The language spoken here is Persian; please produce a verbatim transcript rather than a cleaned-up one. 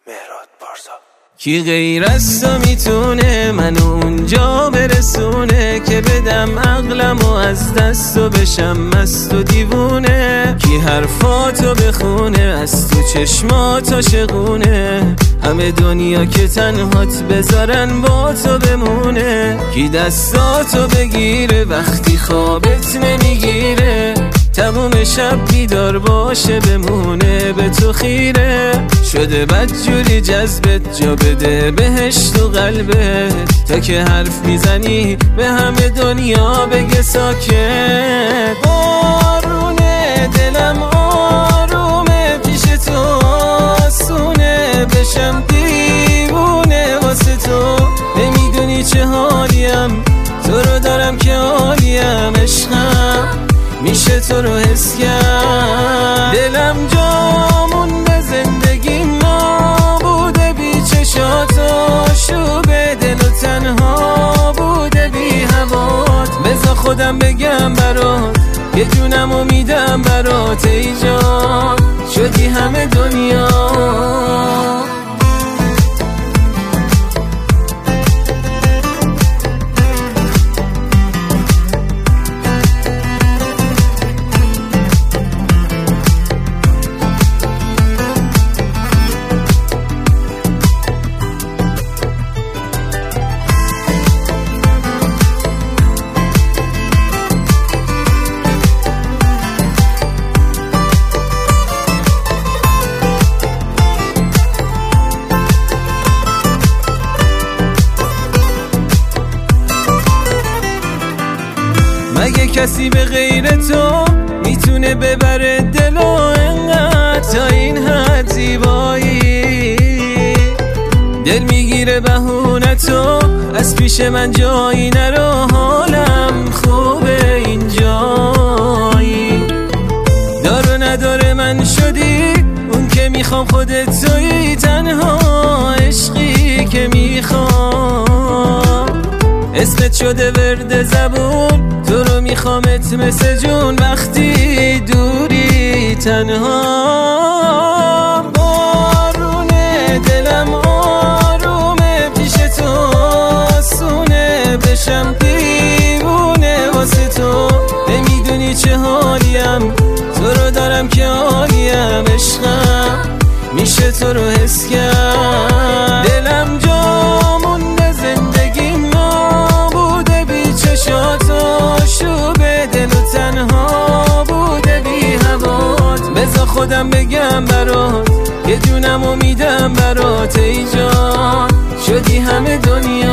مهراد پارسا. کی غیر از تو میتونه منو اونجا برسونه که بدم عقلمو از دست و بشم مست و دیوونه؟ کی حرفاتو بخونه از تو چشمات عاشقونه؟ همه دنیا که تنهات بذارن با تو بمونه؟ کی دستاتو بگیره وقتی خوابت نمیگیره؟ تموم شب بیدار باشه بمونه به تو خیره؟ شده بدجوری جذبت جا بده بهشت و قلبت تا که حرف میزنی به همه دنیا بگه ساکت. بارونه دلم آرومه پیش تو آسونه بشم دیوونه واسه تو. نمیدونی چه حالیم تو رو دارم که حالیم عشقم میشه تو رو حس کرد. دلم جامون به زندگی نابوده بی چشات آشوبه دل و تنها بوده بی هوات. بذار خودم بگم برات یه جونمو میدم برات ای جان شدی همه دنیا. مگه کسی به غیر تو میتونه ببره دل و انقدر تا این حد زیبایی؟ دل میگیره بهونه تو از پیش من جایی نرو حالم خوبه اینجایی. دار و نداره من شدی اون که میخوام خودت تویی تنها عشقی که میخوام. اسمت شده ورد زبون تو رو میخوامت مثل جون وقتی دوری تنها. بارونه دلم آرومه پیش تو آسونه بشم دیوونه واسه تو. نمیدونی چه حالیم تو رو دارم که حالیم عشقم میشه تو رو حس کرد. دلم جامون به زندگی نابوده بی چشات آشوبه دل و تنها بوده بی هوات. بذار خودم بگم برات یه جونمو میدم برات ای جان شدی همه دنیا.